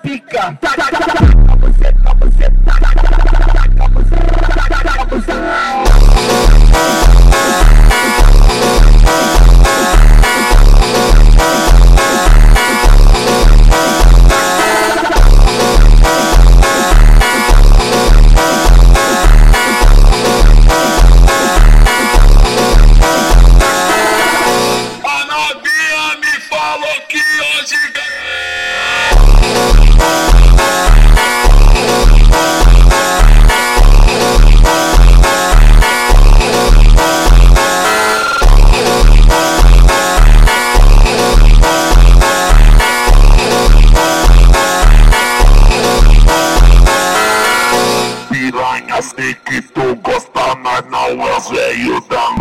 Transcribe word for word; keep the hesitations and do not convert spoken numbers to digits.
pica. Taca, taca, taca, você, taca, você, taca, taca, você, taca, taca, você. Sei que tu gosta, mas não és veio da